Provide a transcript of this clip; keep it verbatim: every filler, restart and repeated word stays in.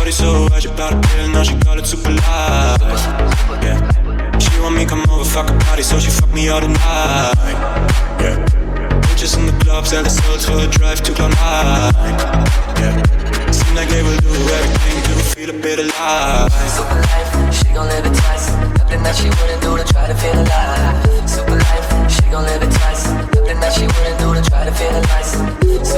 body so right, you about a pill, now she call it super light. Yeah. She want me come over, fuck a party, so she fuck me all the night. Yeah. Bitches in the club, sell the souls for a drive to Cloud nine. Yeah. Seem like they will do everything to feel a bit alive. Super life, she gon' live it twice. Nothing that she wouldn't do to try to feel alive. Super life, she gon' live it twice. Nothing that she wouldn't do to try to feel alive.